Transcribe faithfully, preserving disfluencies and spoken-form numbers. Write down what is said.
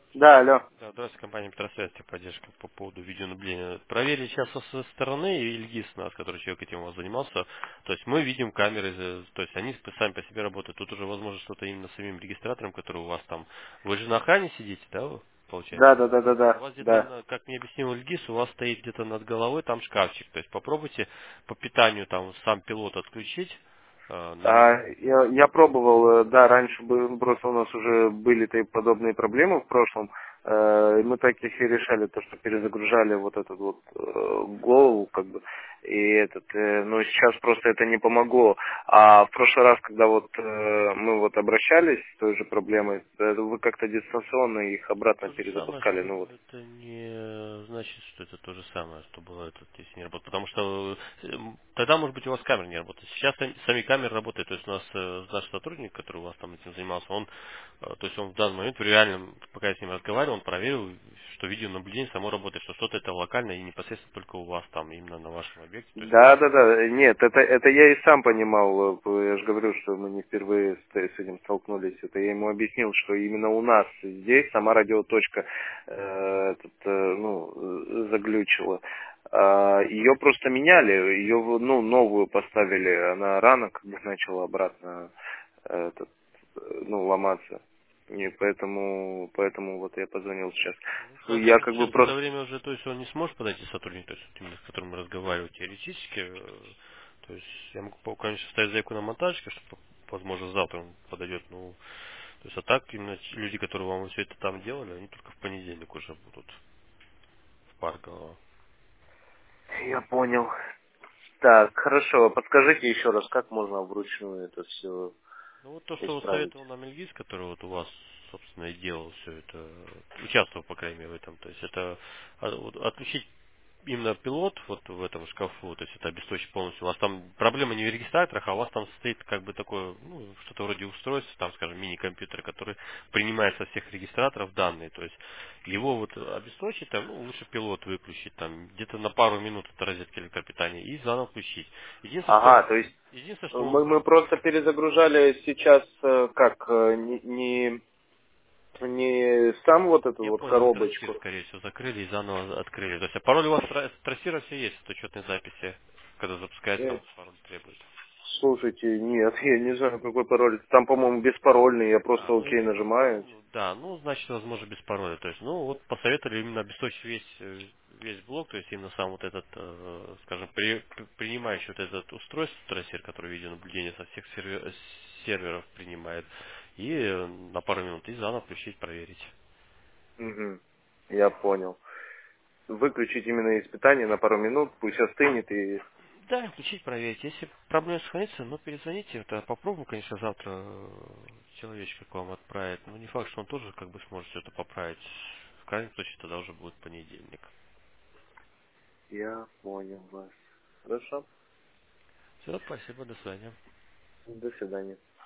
Да, алло. Да, здравствуйте, компания Петросвязь, поддержка по поводу видеонаблюдения. Проверили сейчас со со стороны Ильгиз, нас, который человек этим у вас занимался. То есть мы видим камеры, э, то есть они сами по себе работают. Тут уже возможно что-то именно с самим регистратором, который у вас там. Вы же на охране сидите, да, вы, получается? Да, да, да, да, У да, вас где-то, да. на- как мне объяснил Ильгиз, у вас стоит где-то над головой там шкафчик. То есть попробуйте по питанию там сам пилот отключить. э, на А, него. я, я пробовал, э, да, раньше бы, просто у нас уже были такие подобные проблемы в прошлом. Э, и мы так их и решали, то, что перезагружали вот этот вот э, голову, как бы, и этот, э, но сейчас просто это не помогло. А в прошлый раз, когда вот э, мы вот обращались с той же проблемой, э, вы как-то дистанционно их обратно То же самое, перезапускали, что ну вот. это не значит, что это то же самое, что было это, если не работает. Потому что э, м, тогда, может быть, у вас камера не работает. Сейчас сами сами камеры работают. То есть у нас э, наш сотрудник, который у вас там этим занимался, он, э, то есть он в данный момент в реальном, пока я с ним разговаривал, он проверил, что видеонаблюдение само работает, что что-то это локально и непосредственно только у вас там, именно на вашем объекте. То есть Да, да, да. Нет, это, это я и сам понимал. Э, Я же говорю, что мы не впервые с, с этим столкнулись. Это я ему объяснил, что именно у нас здесь сама радиоточка э, этот, э, ну, э, заглючила. Ее просто меняли, ее ну, новую поставили. Она рано как бы начала обратно э, этот, э, ну, ломаться. И поэтому, поэтому вот я позвонил сейчас. ну, Я соответственно, как бы через это просто... время уже, то есть он не сможет подойти сотрудник, то есть вот именно с которым мы разговариваем теоретически. э, То есть я могу, по- конечно, ставить заявку на монтажке, что, возможно, завтра он подойдет. Ну, то есть, а так именно те люди, которые вам все это там делали, они только в понедельник уже будут в Парково. Я понял. Так, хорошо. Подскажите еще раз, как можно вручную это все Ну вот то, что вот исправить? советовал нам Ильгиз, который вот у вас, собственно, и делал все это, участвовал, по крайней мере, в этом. То есть это а, вот отключить именно пилот вот в этом шкафу, то есть это обесточить полностью. У вас там проблема не в регистраторах, а у вас там стоит как бы такое, ну, что-то вроде устройства, там, скажем, мини-компьютер, который принимает со всех регистраторов данные. То есть его вот обесточить, там, ну, лучше пилот выключить, там, где-то на пару минут от розетки электропитания и заново включить. Единственное, что, Ага, то есть единственное, э, что мы, он мы просто перезагружали сейчас э, как, э, не, не, не сам вот эту Я вот понял, вы трассир, коробочку. скорее всего, закрыли и заново открыли. То есть, а пароль у вас тра- трассира все есть, в учетной записи, когда запускаете, Э, там пароль требует. Слушайте, нет, я не знаю, какой пароль. Там, по-моему, беспарольный, я А, просто ну, окей нажимаю. ну, да, ну, значит, возможно, без пароля. То есть, ну, вот посоветовали именно обесточить весь, э, весь блок, то есть именно сам вот этот, э, скажем, при- при- принимающий вот этот устройство, трассер, который видеонаблюдение со всех серве- серверов принимает, и э, на пару минут и заново включить, проверить. Угу, я понял. Выключить именно испытание на пару минут, пусть остынет и... Да, включить, проверить. Если проблема сохранится, ну, перезвоните. Это попробуем, конечно, завтра э, человечка к вам отправить. Но не факт, что он тоже как бы сможет все это поправить. В крайнем случае, тогда уже будет понедельник. Я понял вас. Хорошо. Все, спасибо, до свидания. До свидания.